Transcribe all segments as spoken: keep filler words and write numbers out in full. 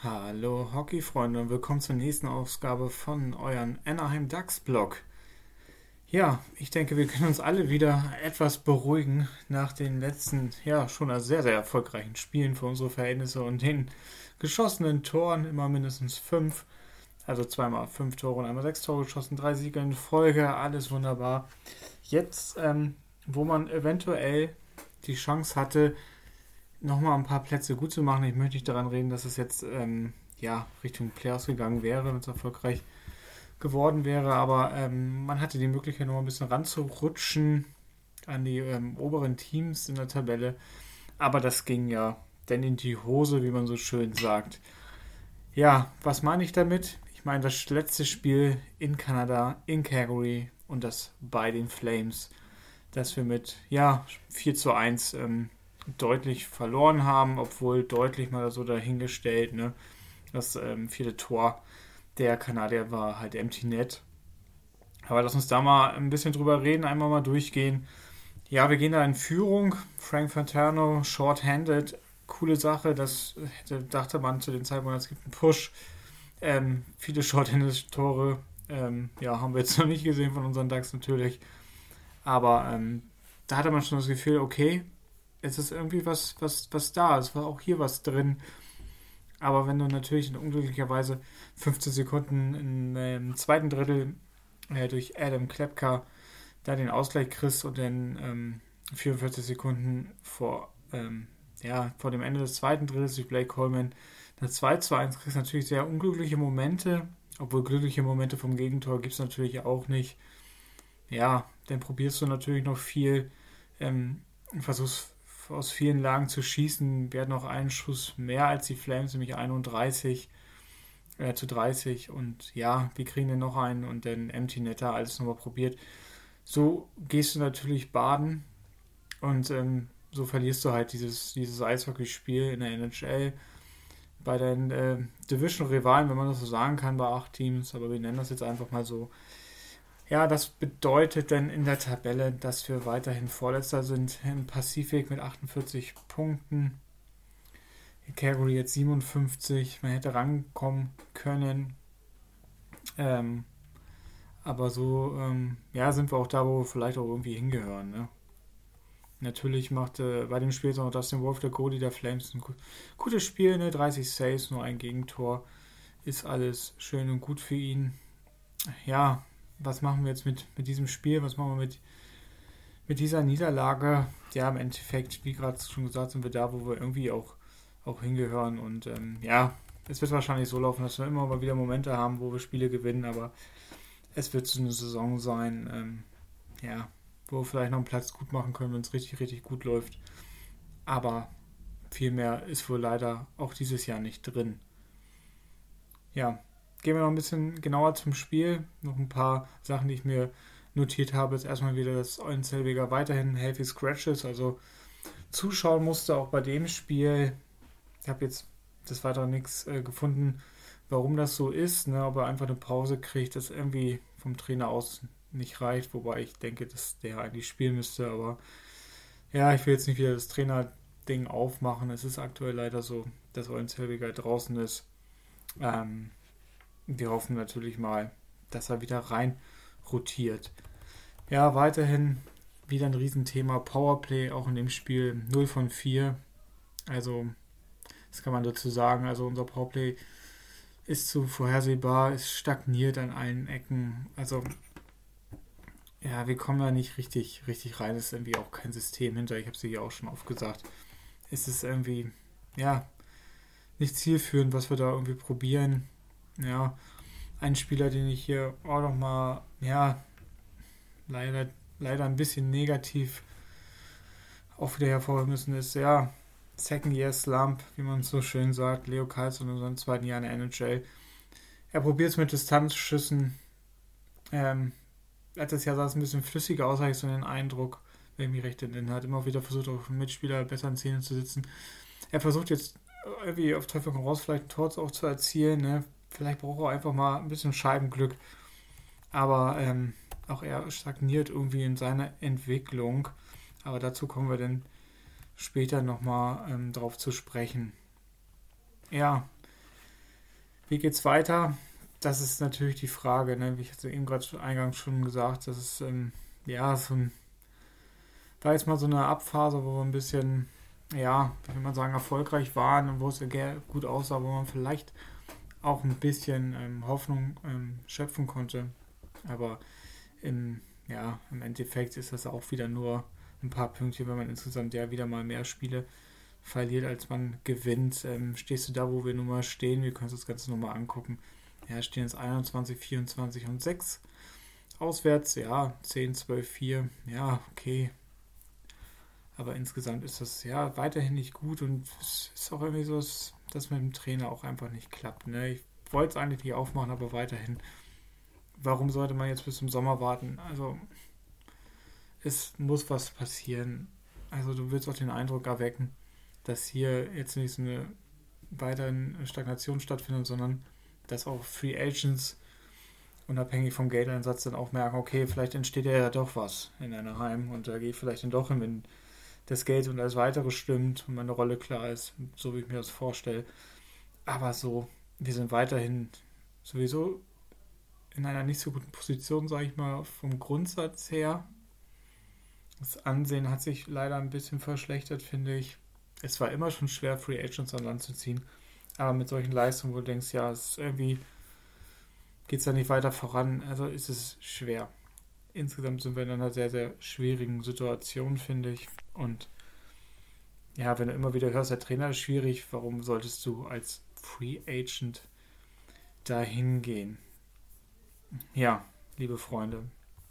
Hallo Hockeyfreunde und willkommen zur nächsten Ausgabe von euren Anaheim Ducks Blog. Ja, ich denke, wir können uns alle wieder etwas beruhigen nach den letzten, ja, schon sehr, sehr erfolgreichen Spielen für unsere Verhältnisse und den geschossenen Toren, immer mindestens fünf. Also zweimal fünf Tore und einmal sechs Tore geschossen, drei Siege in Folge, alles wunderbar. Jetzt, ähm, wo man eventuell die Chance hatte, nochmal ein paar Plätze gut zu machen. Ich möchte nicht daran reden, dass es jetzt ähm, ja, Richtung Playoffs gegangen wäre, wenn es erfolgreich geworden wäre. Aber ähm, man hatte die Möglichkeit, noch ein bisschen ranzurutschen an die ähm, oberen Teams in der Tabelle. Aber das ging ja dann in die Hose, wie man so schön sagt. Ja, was meine ich damit? Ich meine das letzte Spiel in Kanada, in Calgary und das bei den Flames, dass wir mit ja, vier zu eins ähm, deutlich verloren haben, obwohl deutlich mal so dahingestellt, ne? Das ähm, vierte Tor der Kanadier war halt Empty Net. Aber lass uns da mal ein bisschen drüber reden, einmal mal durchgehen. Ja, wir gehen da in Führung. Frank Fantano, short-handed, coole Sache. Das hätte, dachte man zu den Zeitpunkt, es gibt einen Push. Ähm, viele short-handed Tore. Ähm, ja, haben wir jetzt noch nicht gesehen von unseren Ducks natürlich. Aber ähm, da hatte man schon das Gefühl, okay, es ist irgendwie was, was, was da. Es war auch hier was drin. Aber wenn du natürlich in unglücklicherweise fünfzehn Sekunden im ähm, zweiten Drittel äh, durch Adam Klepka da den Ausgleich kriegst und dann ähm, vierundvierzig Sekunden vor, ähm, ja, vor dem Ende des zweiten Drittels durch Blake Coleman das zwei zu eins kriegst, natürlich sehr unglückliche Momente. Obwohl glückliche Momente vom Gegentor gibt es natürlich auch nicht. Ja, dann probierst du natürlich noch viel, ähm, versuchst aus vielen Lagen zu schießen. Wir hatten noch einen Schuss mehr als die Flames, nämlich einunddreißig äh, zu dreißig. Und ja, wir kriegen dann noch einen und dann Empty Netter, alles nochmal probiert. So gehst du natürlich baden und ähm, so verlierst du halt dieses, dieses Eishockeyspiel in der N H L bei deinen äh, Division-Rivalen, wenn man das so sagen kann, bei acht Teams. Aber wir nennen das jetzt einfach mal so. Ja, das bedeutet dann in der Tabelle, dass wir weiterhin Vorletzter sind im Pazifik mit achtundvierzig Punkten. In Calgary jetzt siebenundfünfzig. Man hätte rankommen können. Ähm, aber so, ähm, ja, sind wir auch da, wo wir vielleicht auch irgendwie hingehören. Ne? Natürlich macht äh, bei dem Spiel jetzt auch Dustin Wolf, der Goalie der Flames, ein gu- gutes Spiel. Ne? dreißig Saves, nur ein Gegentor. Ist alles schön und gut für ihn. Ja, was machen wir jetzt mit, mit diesem Spiel? Was machen wir mit, mit dieser Niederlage? Ja, im Endeffekt, wie gerade schon gesagt, sind wir da, wo wir irgendwie auch, auch hingehören. Und ähm, ja, es wird wahrscheinlich so laufen, dass wir immer mal wieder Momente haben, wo wir Spiele gewinnen, aber es wird so eine Saison sein, ähm, ja, wo wir vielleicht noch einen Platz gut machen können, wenn es richtig, richtig gut läuft. Aber viel mehr ist wohl leider auch dieses Jahr nicht drin. Ja, gehen wir noch ein bisschen genauer zum Spiel. Noch ein paar Sachen, die ich mir notiert habe. Jetzt erstmal wieder, dass Eulen Zellweger weiterhin healthy scratches, also zuschauen musste, auch bei dem Spiel. Ich habe jetzt des Weiteren nichts äh, gefunden, warum das so ist, ne? Ob er einfach eine Pause kriegt, das irgendwie vom Trainer aus nicht reicht, wobei ich denke, dass der eigentlich spielen müsste, aber ja, ich will jetzt nicht wieder das Trainer-Ding aufmachen. Es ist aktuell leider so, dass Eulen Zellweger draußen ist. Ähm, wir hoffen natürlich mal, dass er wieder rein rotiert. Ja, weiterhin wieder ein Riesenthema. Powerplay auch in dem Spiel null von vier. Also, das kann man dazu sagen. Also, unser Powerplay ist zu vorhersehbar, ist stagniert an allen Ecken. Also, ja, wir kommen da nicht richtig, richtig rein. Es ist irgendwie auch kein System hinter. Ich habe es hier auch schon oft gesagt. Es ist irgendwie, ja, nicht zielführend, was wir da irgendwie probieren. Ja, ein Spieler, den ich hier auch nochmal, ja, leider, leider ein bisschen negativ auch wieder hervorheben müssen, ist, ja, Second Year Slump, wie man es so schön sagt, Leo Carlson in seinem zweiten Jahr in der N H L. Er probiert es mit Distanzschüssen. Ähm, letztes Jahr sah es ein bisschen flüssiger aus, habe ich so den Eindruck, wenn ich mich recht erinnere. Er hat immer wieder versucht, auch Mitspieler besser in Szene zu sitzen. Er versucht jetzt irgendwie auf Teufel komm raus, vielleicht ein Tor auch zu erzielen. Ne? Vielleicht braucht er einfach mal ein bisschen Scheibenglück. Aber ähm, auch er stagniert irgendwie in seiner Entwicklung. Aber dazu kommen wir dann später nochmal ähm, drauf zu sprechen. Ja, Wie geht's weiter? Das ist natürlich die Frage, ne? Wie ich jetzt eben gerade eingangs schon gesagt, das ist ähm, ja so ein, war jetzt mal so eine Abphase, wo wir ein bisschen, ja, wie will man sagen, erfolgreich waren und wo es ge- gut aussah, wo man vielleicht auch ein bisschen ähm, Hoffnung ähm, schöpfen konnte. Aber im, ja, im Endeffekt ist das auch wieder nur ein paar Pünktchen, wenn man insgesamt ja wieder mal mehr Spiele verliert, als man gewinnt. Ähm, stehst du da, wo wir nun mal stehen? Wir können uns das Ganze nochmal angucken. Ja, stehen jetzt einundzwanzig, vierundzwanzig und sechs. Auswärts, ja, zehn, zwölf, vier. Ja, okay. Aber insgesamt ist das ja weiterhin nicht gut und es ist auch irgendwie so, dass das mit dem Trainer auch einfach nicht klappt. Ne? Ich wollte es eigentlich nicht aufmachen, aber weiterhin. Warum sollte man jetzt bis zum Sommer warten? Also, es muss was passieren. Also, du willst auch den Eindruck erwecken, dass hier jetzt nicht so eine weiteren Stagnation stattfindet, sondern dass auch Free Agents unabhängig vom Geldeinsatz dann auch merken, okay, vielleicht entsteht ja doch was in Anaheim und da geht vielleicht dann doch hin, wenn das Geld und alles weitere stimmt und meine Rolle klar ist, so wie ich mir das vorstelle. Aber so, wir sind weiterhin sowieso in einer nicht so guten Position, sage ich mal, vom Grundsatz her. Das Ansehen hat sich leider ein bisschen verschlechtert, finde ich. Es war immer schon schwer, Free Agents an Land zu ziehen. Aber mit solchen Leistungen, wo du denkst, ja, es ist irgendwie geht es da nicht weiter voran, also ist es schwer. Insgesamt sind wir in einer sehr, sehr schwierigen Situation, finde ich. Und ja, wenn du immer wieder hörst, der Trainer ist schwierig, warum solltest du als Free Agent dahin gehen? Ja, liebe Freunde,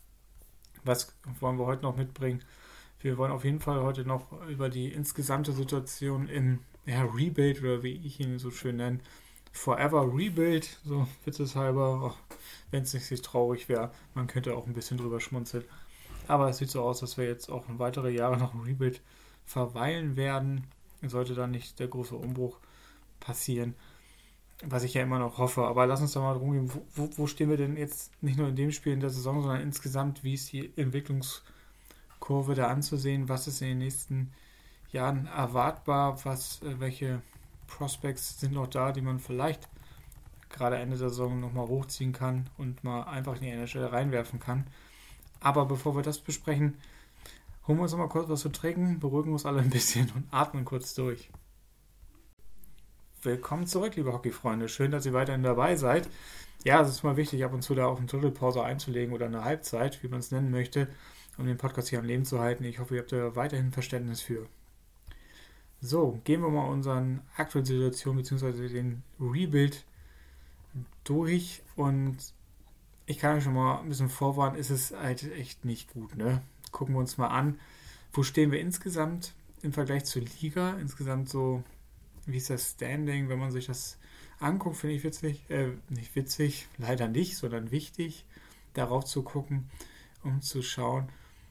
was wollen wir heute noch mitbringen? Wir wollen auf jeden Fall heute noch über die insgesamte Situation im ja, Rebuild oder wie ich ihn so schön nenne, Forever Rebuild, so witzeshalber, wenn es nicht so traurig wäre, man könnte auch ein bisschen drüber schmunzeln. Aber es sieht so aus, dass wir jetzt auch weitere Jahre noch im Rebuild verweilen werden. Sollte dann nicht der große Umbruch passieren, was ich ja immer noch hoffe. Aber lass uns doch mal drum gehen, wo, wo stehen wir denn jetzt nicht nur in dem Spiel in der Saison, sondern insgesamt, wie ist die Entwicklungskurve da anzusehen, was ist in den nächsten Jahren erwartbar, was, äh, welche Prospects sind noch da, die man vielleicht gerade Ende der Saison nochmal hochziehen kann und mal einfach in die N H L reinwerfen kann. Aber bevor wir das besprechen, holen wir uns nochmal kurz was zu trinken, beruhigen uns alle ein bisschen und atmen kurz durch. Willkommen zurück, liebe Hockeyfreunde. Schön, dass ihr weiterhin dabei seid. Ja, es ist mal wichtig, ab und zu da auch eine Drittelpause einzulegen oder eine Halbzeit, wie man es nennen möchte, um den Podcast hier am Leben zu halten. Ich hoffe, ihr habt da weiterhin Verständnis für. So, gehen wir mal unseren aktuellen Situation bzw. den Rebuild durch und ich kann euch schon mal ein bisschen vorwarnen, ist es halt echt nicht gut, ne? Gucken wir uns mal an, wo stehen wir insgesamt im Vergleich zur Liga, insgesamt so, wie ist das Standing, wenn man sich das anguckt, finde ich witzig, äh, nicht witzig, leider nicht, sondern wichtig, darauf zu gucken, um zu schauen,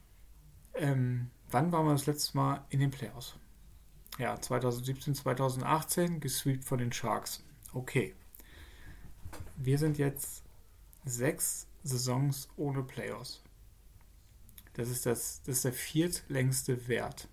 ähm, wann waren wir das letzte Mal in den Playoffs? Ja, zwanzig siebzehn, zwanzig achtzehn, gesweept von den Sharks. Okay. Wir sind jetzt sechs Saisons ohne Playoffs. Das ist, das, das ist der viertlängste Wert.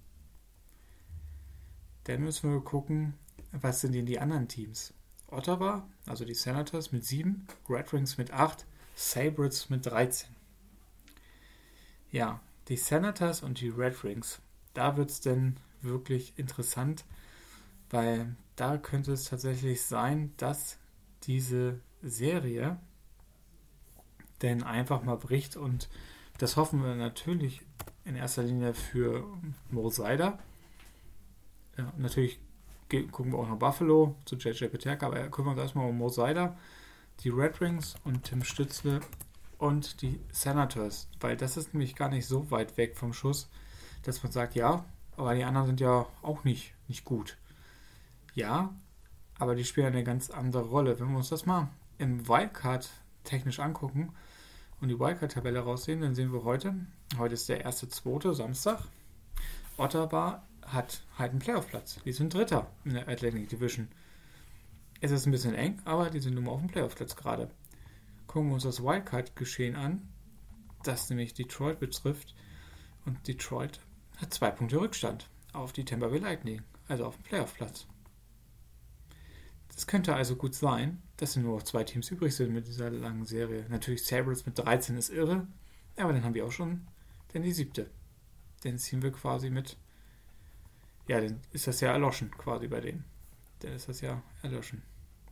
Dann müssen wir gucken, was sind denn die anderen Teams? Ottawa, also die Senators mit sieben, Red Wings mit acht, Sabres mit dreizehn. Ja, die Senators und die Red Wings, da wird es denn wirklich interessant, weil da könnte es tatsächlich sein, dass diese Serie denn einfach mal bricht und das hoffen wir natürlich in erster Linie für Mo Seider. Ja, natürlich gucken wir auch nach Buffalo zu J J Peterka, aber kümmern wir uns erstmal um Mo Seider, die Red Wings und Tim Stützle und die Senators, weil das ist nämlich gar nicht so weit weg vom Schuss, dass man sagt, ja, aber die anderen sind ja auch nicht, nicht gut. Ja, aber die spielen eine ganz andere Rolle. Wenn wir uns das mal im Wildcard technisch angucken und die Wildcard-Tabelle raussehen, dann sehen wir heute, heute ist der erste zweite Samstag, Ottawa hat halt einen Playoff-Platz. Die sind Dritter in der Atlantic Division. Es ist ein bisschen eng, aber die sind nun mal auf dem Playoff-Platz gerade. Gucken wir uns das Wildcard-Geschehen an, das nämlich Detroit betrifft. Und Detroit hat zwei Punkte Rückstand auf die Tampa Bay Lightning, also auf dem Playoff-Platz. Es könnte also gut sein, dass nur noch zwei Teams übrig sind mit dieser langen Serie. Natürlich Sabres mit dreizehn ist irre, aber dann haben wir auch schon dann die siebte. Dann ziehen wir quasi mit, ja, dann ist das ja erloschen quasi bei denen. Dann ist das ja erloschen.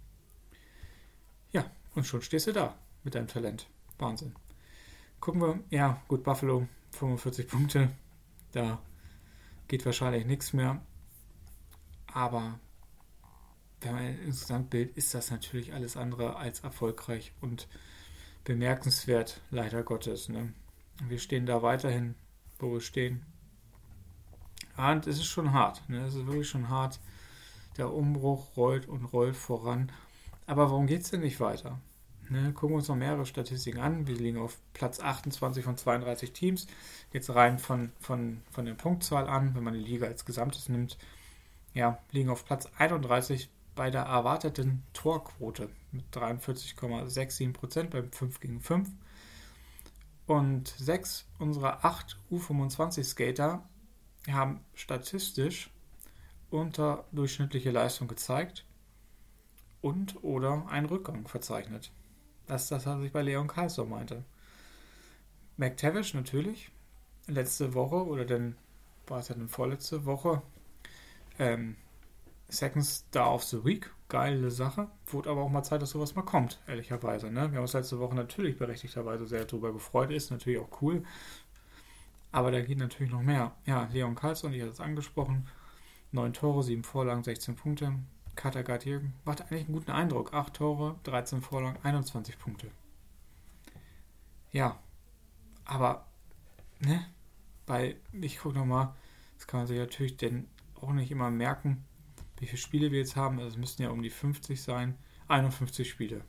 Ja, und schon stehst du da mit deinem Talent. Wahnsinn. Gucken wir, ja, gut, Buffalo, fünfundvierzig Punkte. Da geht wahrscheinlich nichts mehr. Aber wenn man ins Gesamtbild ist das natürlich alles andere als erfolgreich und bemerkenswert, leider Gottes. Ne? Wir stehen da weiterhin, wo wir stehen. Und es ist schon hart. Ne? Es ist wirklich schon hart. Der Umbruch rollt und rollt voran. Aber warum geht es denn nicht weiter? Ne? Gucken wir uns noch mehrere Statistiken an. Wir liegen auf Platz achtundzwanzig von zweiunddreißig Teams. Jetzt rein von, von, von der Punktzahl an, wenn man die Liga als Gesamtes nimmt. Ja, liegen auf Platz einunddreißig bei der erwarteten Torquote mit dreiundvierzig Komma siebenundsechzig Prozent beim fünf gegen fünf. Und sechs unserer acht U fünfundzwanzig Skater haben statistisch unterdurchschnittliche Leistung gezeigt und oder einen Rückgang verzeichnet. Das ist das, was ich bei Leon Kaiser meinte. McTavish natürlich, letzte Woche oder dann war es ja dann vorletzte Woche, ähm, Second Star of the Week, geile Sache. Wurde aber auch mal Zeit, dass sowas mal kommt, ehrlicherweise. Ne? Wir haben uns letzte Woche natürlich berechtigterweise sehr darüber gefreut, ist natürlich auch cool. Aber da geht natürlich noch mehr. Ja, Leon Karlsson, ich hatte es angesprochen, neun Tore, sieben Vorlagen, sechzehn Punkte. Carter Gauthier macht eigentlich einen guten Eindruck. acht Tore, dreizehn Vorlagen, einundzwanzig Punkte. Ja, aber, ne, bei, ich gucke nochmal, das kann man sich natürlich denn auch nicht immer merken, wie viele Spiele wir jetzt haben. Also es müssten ja um die fünfzig sein. einundfünfzig Spiele.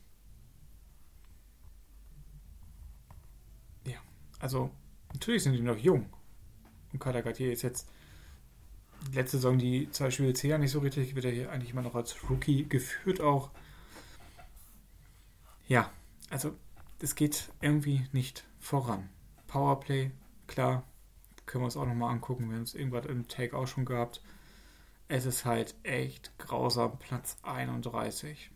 Ja, also natürlich sind die noch jung. Und Carter Gauthier ist jetzt letzte Saison die zwei Spiele zählen ja nicht so richtig, wird er hier eigentlich immer noch als Rookie geführt auch. Ja, also es geht irgendwie nicht voran. Powerplay, klar, können wir uns auch nochmal angucken, wir haben es irgendwann im Take auch schon gehabt. Es ist halt echt grausam, Platz einunddreißig.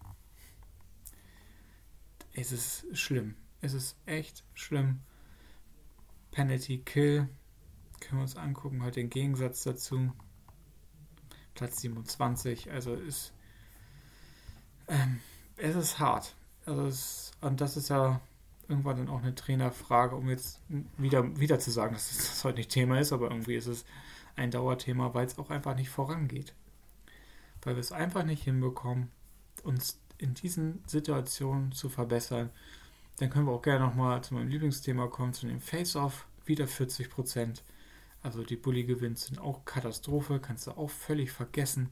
Es ist schlimm. Es ist echt schlimm. Penalty Kill, können wir uns angucken, halt den Gegensatz dazu. Platz siebenundzwanzig, also ist ähm, es ist hart. Also es, und das ist ja irgendwann dann auch eine Trainerfrage, um jetzt wieder, wieder zu sagen, dass das heute nicht Thema ist, aber irgendwie ist es ein Dauerthema, weil es auch einfach nicht vorangeht. Weil wir es einfach nicht hinbekommen, uns in diesen Situationen zu verbessern. Dann können wir auch gerne nochmal zu meinem Lieblingsthema kommen, zu dem Face-Off, wieder vierzig Prozent. Also die Bully-Gewinns sind auch Katastrophe, kannst du auch völlig vergessen.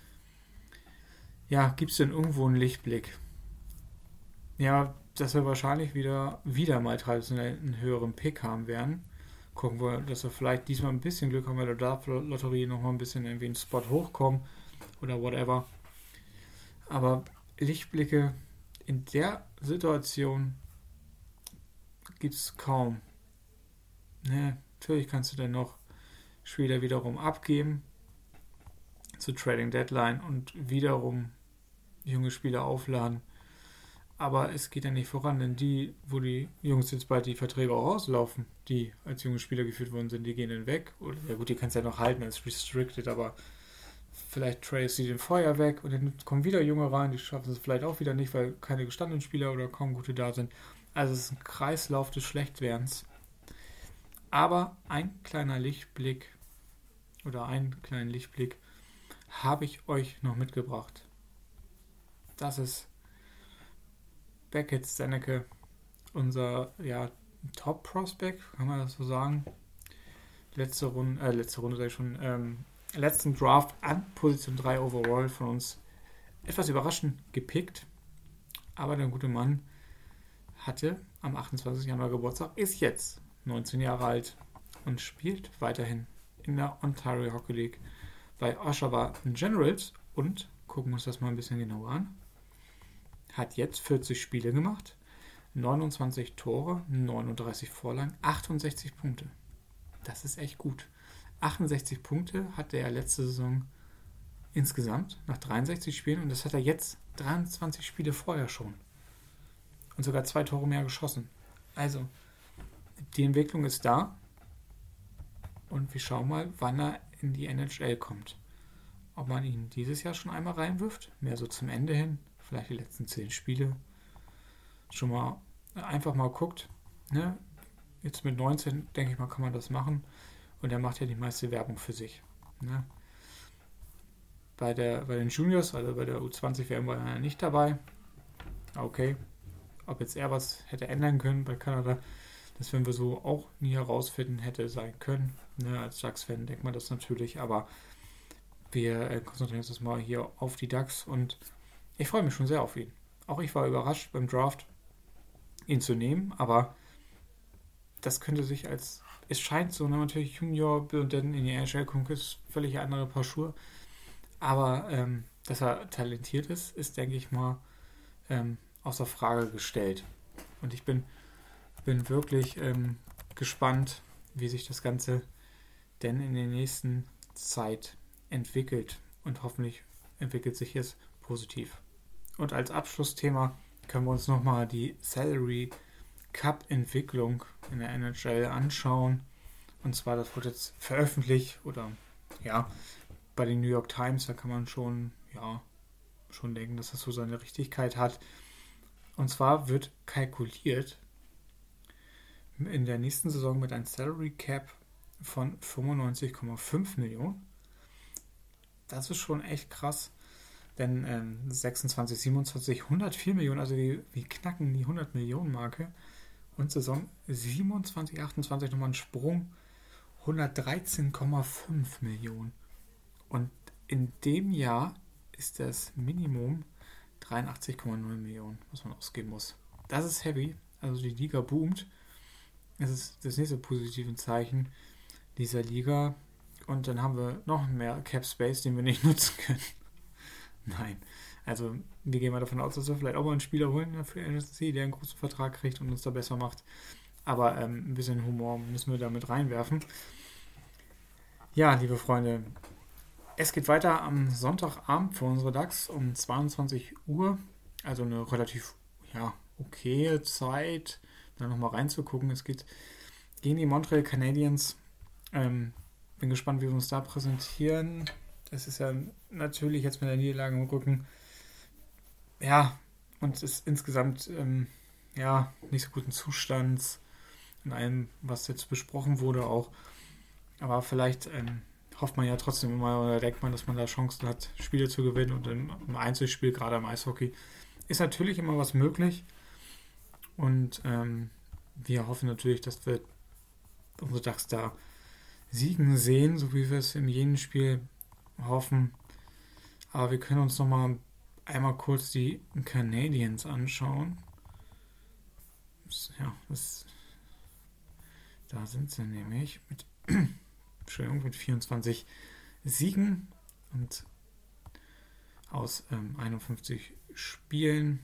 Ja, gibt es denn irgendwo einen Lichtblick? Ja, dass wir wahrscheinlich wieder, wieder mal traditionell einen höheren Pick haben werden. Gucken wir, dass wir vielleicht diesmal ein bisschen Glück haben bei der Draft-Lotterie nochmal ein bisschen irgendwie einen Spot hochkommen oder whatever. Aber Lichtblicke in der Situation gibt es kaum. Ne, natürlich kannst du dann noch Spieler wiederum abgeben zur Trading Deadline und wiederum junge Spieler aufladen. Aber es geht ja nicht voran, denn die, wo die Jungs jetzt bald die Verträge auch auslaufen, die als junge Spieler geführt worden sind, die gehen dann weg. Oder, ja gut, die kannst du ja noch halten als Restricted, aber vielleicht tradest du den vorher weg und dann kommen wieder Junge rein, die schaffen es vielleicht auch wieder nicht, weil keine gestandenen Spieler oder kaum gute da sind. Also es ist ein Kreislauf des Schlechtwerdens. Aber ein kleiner Lichtblick oder einen kleinen Lichtblick habe ich euch noch mitgebracht. Das ist Beckett Stenneke, unser ja, Top-Prospect, kann man das so sagen. Letzte Runde, äh, letzte Runde sage ich schon, ähm, letzten Draft an Position drei overall von uns etwas überraschend gepickt. Aber der gute Mann hatte am achtundzwanzigsten Januar Geburtstag, ist jetzt neunzehn Jahre alt und spielt weiterhin in der Ontario Hockey League bei Oshawa Generals und gucken wir uns das mal ein bisschen genauer an. Hat jetzt vierzig Spiele gemacht, neunundzwanzig Tore, neununddreißig Vorlagen, achtundsechzig Punkte. Das ist echt gut. achtundsechzig Punkte hatte er letzte Saison insgesamt nach dreiundsechzig Spielen und das hat er jetzt dreiundzwanzig Spiele vorher schon. Und sogar zwei Tore mehr geschossen. Also, die Entwicklung ist da. Und wir schauen mal, wann er in die N H L kommt. Ob man ihn dieses Jahr schon einmal reinwirft, mehr so zum Ende hin, vielleicht die letzten zehn Spiele. Schon mal einfach mal guckt. Ne? Jetzt mit neunzehn, denke ich mal, kann man das machen. Und er macht ja die meiste Werbung für sich. Ne? Bei, der, bei den Juniors, also bei der U zwanzig W M war er nicht dabei. Okay. Ob jetzt er was hätte ändern können bei Kanada, das werden wir so auch nie herausfinden, hätte sein können. Ne, als Ducks-Fan denkt man das natürlich, aber wir äh, konzentrieren uns das mal hier auf die Ducks und ich freue mich schon sehr auf ihn. Auch ich war überrascht beim Draft, ihn zu nehmen, aber das könnte sich als, es scheint so, ne, natürlich Junior und dann in die N H L kommt, ist völlig andere Paar Schuhe, aber ähm, dass er talentiert ist, ist, denke ich mal, ähm, außer Frage gestellt. Und ich bin, bin wirklich ähm, gespannt, wie sich das Ganze denn in der nächsten Zeit entwickelt. Und hoffentlich entwickelt sich es positiv. Und als Abschlussthema können wir uns nochmal die Salary Cup Entwicklung in der N H L anschauen. Und zwar, das wird jetzt veröffentlicht oder ja, bei den New York Times, da kann man schon, ja, schon denken, dass das so seine Richtigkeit hat. Und zwar wird kalkuliert in der nächsten Saison mit einem Salary Cap von fünfundneunzig Komma fünf Millionen. Das ist schon echt krass, denn ähm, sechsundzwanzig, siebenundzwanzig, hundertvier Millionen, also wir, wir knacken die hundert Millionen Marke. Und Saison siebenundzwanzig, achtundzwanzig nochmal ein Sprung, hundertdreizehn Komma fünf Millionen. Und in dem Jahr ist das Minimum dreiundachtzig Komma null Millionen, was man ausgeben muss. Das ist heavy, also die Liga boomt. Das ist das nächste positive Zeichen dieser Liga. Und dann haben wir noch mehr Cap Space, den wir nicht nutzen können. Nein, also wir gehen mal davon aus, dass wir vielleicht auch mal einen Spieler holen für N S C, der einen großen Vertrag kriegt und uns da besser macht. Aber ähm, ein bisschen Humor müssen wir damit reinwerfen. Ja, liebe Freunde, es geht weiter am Sonntagabend für unsere Ducks um zweiundzwanzig Uhr. Also eine relativ ja, okaye Zeit, da nochmal reinzugucken. Es geht gegen die Montreal Canadiens. Ähm, bin gespannt, wie wir uns da präsentieren. Es ist ja natürlich jetzt mit der Niederlage im Rücken. Ja, und es ist insgesamt ähm, ja, nicht so guten Zustands in allem, was jetzt besprochen wurde auch. Aber vielleicht ähm, hofft man ja trotzdem immer oder denkt man, dass man da Chancen hat, Spiele zu gewinnen und im Einzelspiel, gerade im Eishockey, ist natürlich immer was möglich. Und ähm, wir hoffen natürlich, dass wir unsere Ducks da siegen sehen, so wie wir es in jedem Spiel hoffen. Aber wir können uns noch mal einmal kurz die Canadiens anschauen. Ja, das, da sind sie nämlich mit, Entschuldigung, mit vierundzwanzig Siegen und aus ähm, einundfünfzig Spielen.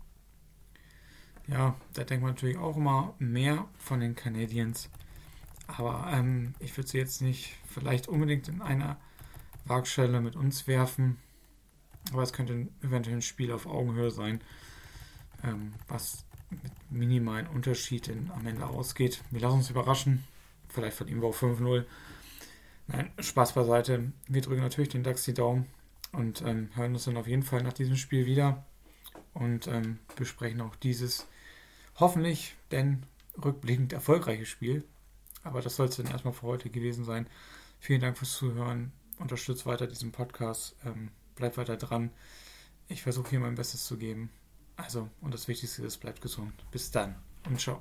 Ja, da denkt man natürlich auch immer mehr von den Canadiens. Aber ähm, ich würde sie jetzt nicht vielleicht unbedingt in einer Waagschale mit uns werfen. Aber es könnte eventuell ein Spiel auf Augenhöhe sein, ähm, was mit minimalen Unterschieden am Ende ausgeht. Wir lassen uns überraschen. Vielleicht verlieren wir auch fünf null. Nein, Spaß beiseite. Wir drücken natürlich den Ducks die Daumen und ähm, hören uns dann auf jeden Fall nach diesem Spiel wieder und ähm, besprechen auch dieses hoffentlich denn rückblickend erfolgreiche Spiel. Aber das soll es dann erstmal für heute gewesen sein. Vielen Dank fürs Zuhören. Unterstützt weiter diesen Podcast. Ähm, bleibt weiter dran. Ich versuche hier mein Bestes zu geben. Also, und das Wichtigste ist, bleibt gesund. Bis dann und ciao.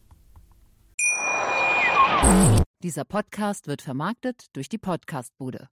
Dieser Podcast wird vermarktet durch die Podcastbude.